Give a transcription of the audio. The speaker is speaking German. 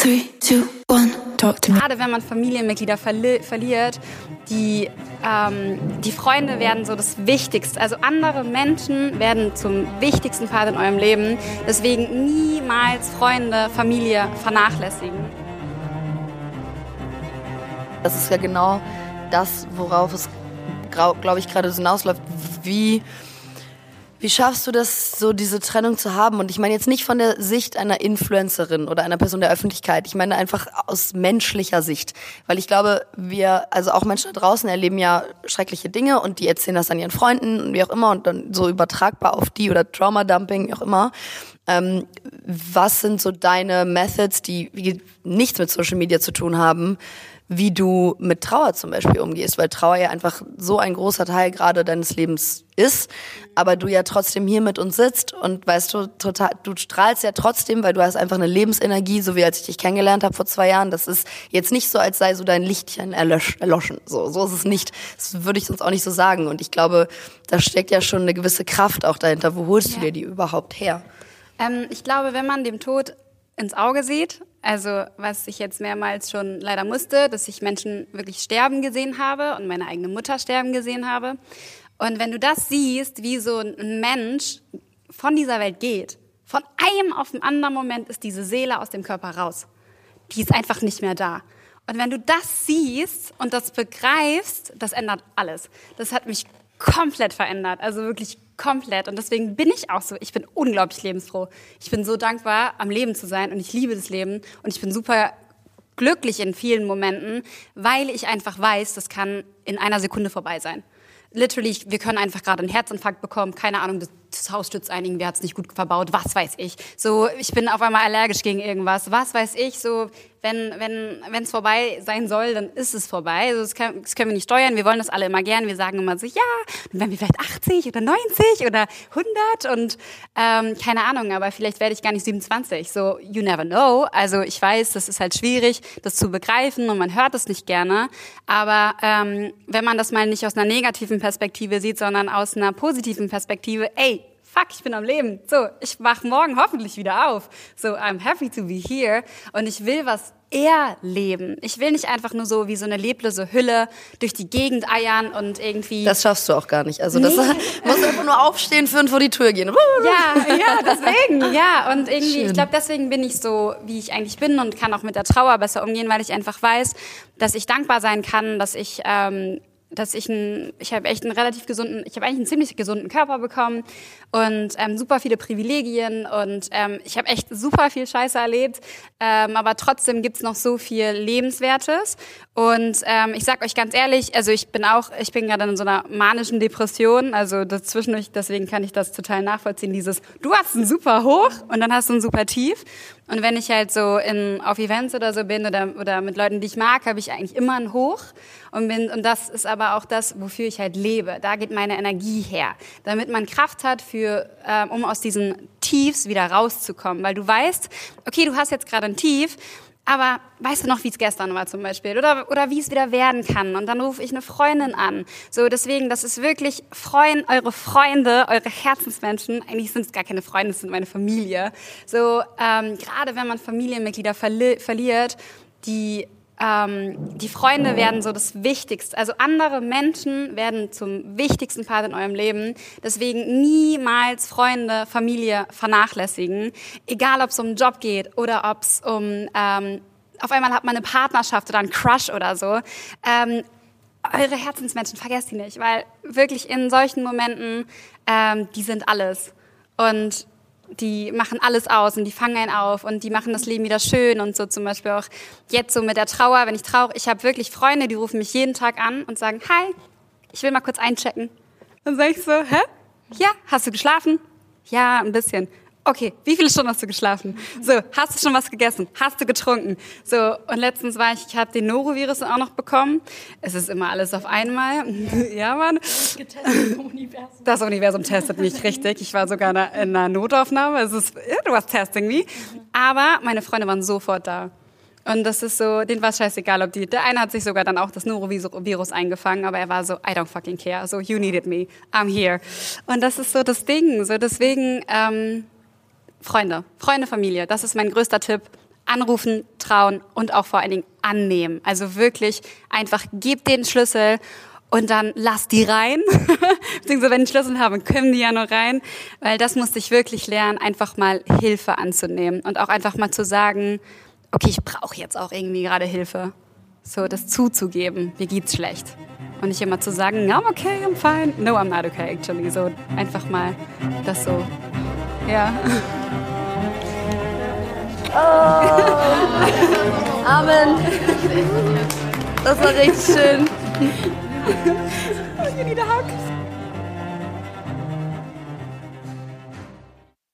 3, 2, 1, talk to me. Gerade wenn man Familienmitglieder verliert, die Freunde werden so das Wichtigste. Also andere Menschen werden zum wichtigsten Part in eurem Leben. Deswegen niemals Freunde, Familie vernachlässigen. Das ist ja genau das, worauf es, glaube ich, gerade so hinausläuft. Wie schaffst du das, so diese Trennung zu haben? Und ich meine jetzt nicht von der Sicht einer Influencerin oder einer Person der Öffentlichkeit. Ich meine einfach aus menschlicher Sicht. Weil ich glaube, also auch Menschen da draußen erleben ja schreckliche Dinge und die erzählen das an ihren Freunden und wie auch immer und dann so übertragbar auf die oder Trauma-Dumping, wie auch immer. Was sind so deine Methods, die nichts mit Social Media zu tun haben, wie du mit Trauer zum Beispiel umgehst, weil Trauer ja einfach so ein großer Teil gerade deines Lebens ist, aber du ja trotzdem hier mit uns sitzt und weißt du, du strahlst ja trotzdem, weil du hast einfach eine Lebensenergie, so wie als ich dich kennengelernt habe vor 2 Jahren. Das ist jetzt nicht so, als sei so dein Lichtchen erloschen. So ist es nicht. Das würde ich sonst auch nicht so sagen. Und ich glaube, da steckt ja schon eine gewisse Kraft auch dahinter. Wo holst du dir die überhaupt her? Ich glaube, wenn man dem Tod ins Auge sieht, also was ich jetzt mehrmals schon leider musste, dass ich Menschen wirklich sterben gesehen habe und meine eigene Mutter sterben gesehen habe. Und wenn du das siehst, wie so ein Mensch von dieser Welt geht, von einem auf den anderen Moment ist diese Seele aus dem Körper raus. Die ist einfach nicht mehr da. Und wenn du das siehst und das begreifst, das ändert alles. Das hat mich komplett verändert, also wirklich komplett. Und deswegen bin ich auch so, ich bin unglaublich lebensfroh. Ich bin so dankbar, am Leben zu sein und ich liebe das Leben und ich bin super glücklich in vielen Momenten, weil ich einfach weiß, das kann in einer Sekunde vorbei sein. Literally, wir können einfach gerade einen Herzinfarkt bekommen, keine Ahnung, das Haus stürzt ein, irgendwer hat es nicht gut verbaut, was weiß ich. So, ich bin auf einmal allergisch gegen irgendwas, was weiß ich. So, wenn es vorbei sein soll, dann ist es vorbei. Also das können wir nicht steuern, wir wollen das alle immer gern. Wir sagen immer so, ja, dann werden wir vielleicht 80 oder 90 oder 100 und keine Ahnung, aber vielleicht werde ich gar nicht 27. So, you never know. Also ich weiß, das ist halt schwierig, das zu begreifen und man hört es nicht gerne. Aber wenn man das mal nicht aus einer negativen Perspektive sieht, sondern aus einer positiven Perspektive, ey, fuck, ich bin am Leben. So, ich wach morgen hoffentlich wieder auf. So, I'm happy to be here. Und ich will was erleben. Ich will nicht einfach nur so wie so eine leblose Hülle durch die Gegend eiern und irgendwie... Das schaffst du auch gar nicht. Also das musst einfach nur aufstehen, für und vor die Tür gehen. Ja, deswegen. Ja, und irgendwie, ich glaube, deswegen bin ich so, wie ich eigentlich bin und kann auch mit der Trauer besser umgehen, weil ich einfach weiß, dass ich dankbar sein kann, dass ich habe eigentlich einen ziemlich gesunden Körper bekommen und super viele Privilegien und ich habe echt super viel Scheiße erlebt, aber trotzdem gibt's noch so viel Lebenswertes und ich sag euch ganz ehrlich, also ich bin gerade in so einer manischen Depression, also das zwischendurch, deswegen kann ich das total nachvollziehen, du hast ein super Hoch und dann hast du ein super Tief. Und wenn ich halt so auf Events oder so bin oder mit Leuten, die ich mag, habe ich eigentlich immer ein Hoch und das ist aber auch das, wofür ich halt lebe. Da geht meine Energie her, damit man Kraft hat um aus diesen Tiefs wieder rauszukommen, weil du weißt, okay, du hast jetzt gerade ein Tief, aber weißt du noch, wie es gestern war zum Beispiel oder wie es wieder werden kann? Und dann rufe ich eine Freundin an. So, deswegen, das ist wirklich eure Freunde, eure Herzensmenschen. Eigentlich sind es gar keine Freunde, es sind meine Familie. So, gerade wenn man Familienmitglieder verliert, die Freunde werden so das Wichtigste. Also andere Menschen werden zum wichtigsten Part in eurem Leben. Deswegen niemals Freunde, Familie vernachlässigen. Egal, ob es um einen Job geht oder ob es auf einmal hat man eine Partnerschaft oder einen Crush oder so. Eure Herzensmenschen, vergesst die nicht, weil wirklich in solchen Momenten, die sind alles. Und die machen alles aus und die fangen einen auf und die machen das Leben wieder schön und so zum Beispiel auch jetzt so mit der Trauer, wenn ich trauere. Ich habe wirklich Freunde, die rufen mich jeden Tag an und sagen, hi, ich will mal kurz einchecken. Dann sage ich so, hä? Ja, hast du geschlafen? Ja, ein bisschen. Okay, wie viele Stunden hast du geschlafen? So, hast du schon was gegessen? Hast du getrunken? So, und letztens ich habe den Norovirus auch noch bekommen. Es ist immer alles auf einmal. Ja, Mann. Das Universum testet mich richtig. Ich war sogar in einer Notaufnahme. Du warst testing me. Aber meine Freunde waren sofort da. Und das ist so, denen war es scheißegal, der eine hat sich sogar dann auch das Norovirus eingefangen, aber er war so, I don't fucking care. So, you needed me. I'm here. Und das ist so das Ding. So, deswegen, Freunde, Familie, das ist mein größter Tipp. Anrufen, vertrauen und auch vor allen Dingen annehmen. Also wirklich einfach, gib den Schlüssel und dann lass die rein. Beziehungsweise wenn die Schlüssel haben, können die ja nur rein. Weil das musste ich wirklich lernen, einfach mal Hilfe anzunehmen. Und auch einfach mal zu sagen, okay, ich brauche jetzt auch irgendwie gerade Hilfe. So, das zuzugeben, mir geht's schlecht. Und nicht immer zu sagen, I'm okay, I'm fine. No, I'm not okay, actually. So, einfach mal das so, ja. Oh. Amen. Das war richtig schön. You need a hug.